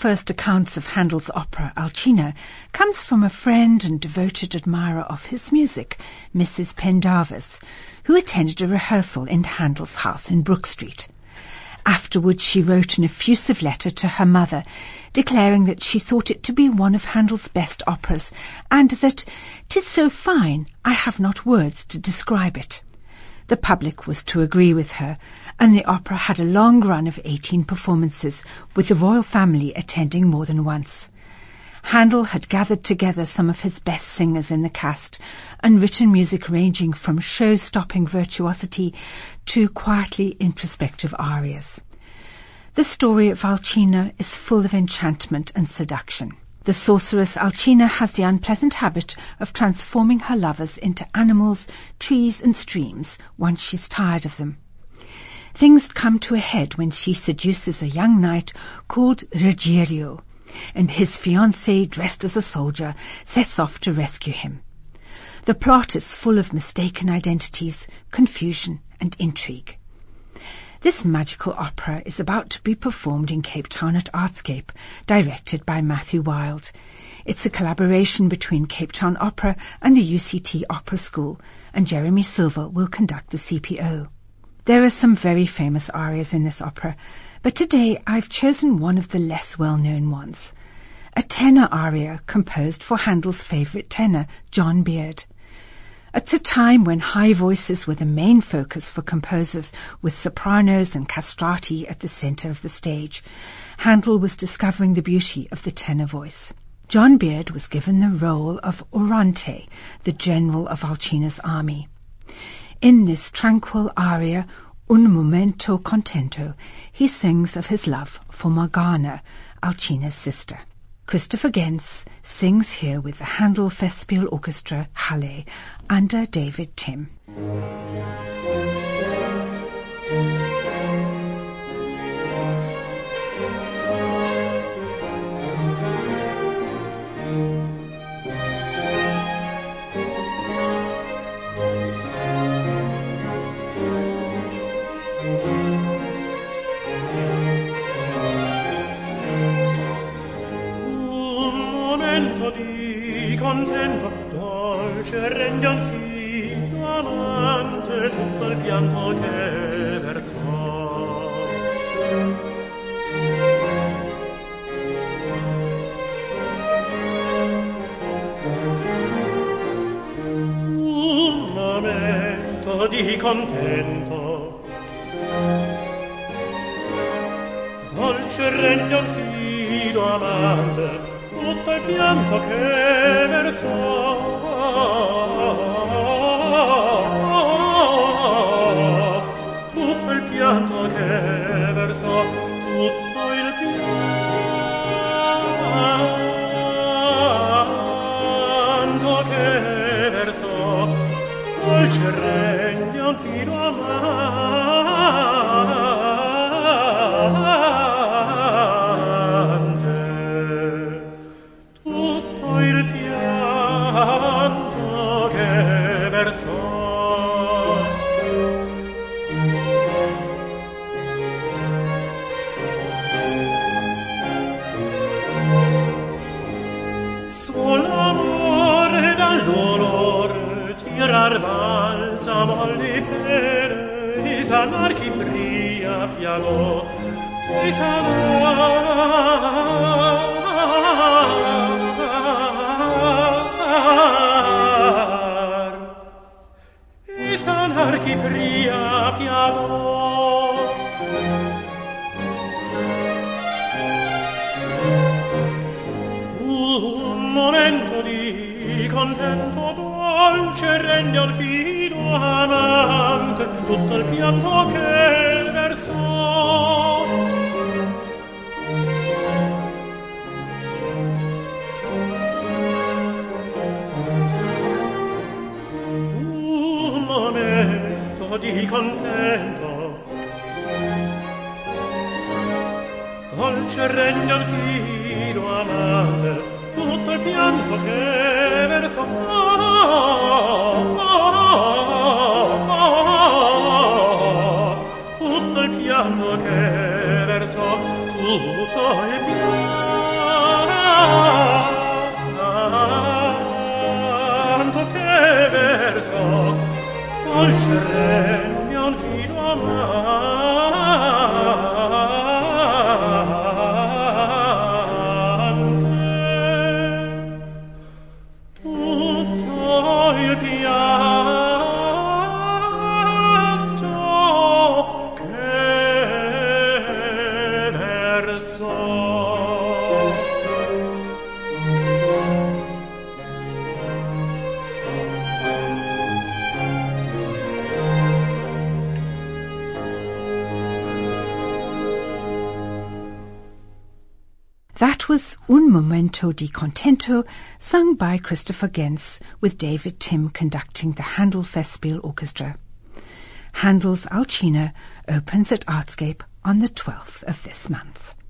first accounts of Handel's opera Alcina comes from a friend and devoted admirer of his music, Mrs. Pendarvis, who attended a rehearsal in Handel's house in Brook Street. Afterwards she wrote an effusive letter to her mother, declaring that she thought it to be one of Handel's best operas, and that "'tis so fine, I have not words to describe it." The public was to agree with her, and the opera had a long run of 18 performances, with the royal family attending more than once. Handel had gathered together some of his best singers in the cast and written music ranging from show-stopping virtuosity to quietly introspective arias. The story of Alcina is full of enchantment and seduction. The sorceress Alcina has the unpleasant habit of transforming her lovers into animals, trees and streams once she's tired of them. Things come to a head when she seduces a young knight called Ruggiero, and his fiancée, dressed as a soldier, sets off to rescue him. The plot is full of mistaken identities, confusion and intrigue. This magical opera is about to be performed in Cape Town at Artscape, directed by Matthew Wilde. It's a collaboration between Cape Town Opera and the UCT Opera School, and Jeremy Silver will conduct the CPO. There are some very famous arias in this opera, but today I've chosen one of the less well-known ones, a tenor aria composed for Handel's favourite tenor, John Beard. At a time when high voices were the main focus for composers, with sopranos and castrati at the centre of the stage, Handel was discovering the beauty of the tenor voice. John Beard was given the role of Orante, the general of Alcina's army. In this tranquil aria, Un momento contento, he sings of his love for Morgana, Alcina's sister. Christopher Gens sings here with the Handel Festspiel Orchestra Halle under David Tim. Contento, dolce rende al figlio amante tutto il pianto che versò. Un momento di contento, dolce rende al figlio amante tutto il pianto che versò. Tutto il pianto che versò, tutto il pianto che versò, dolce regno fino a balsamo alle pene, sanar chi bria piano, sanar chi bria piano. Un momento di contento dolce rende al filo amante tutto il pianto che versò. Un momento di contento dolce rende al filo amante tutto il pianto che versò. Tutto il pianto che versò, tutto il pianto dolce regno fido amante, tutto il pianto che versò. That was Un Momento di Contento, sung by Christopher Gens, with David Timm conducting the Handel Festspiel Orchestra. Handel's Alcina opens at Artscape on the 12th of this month.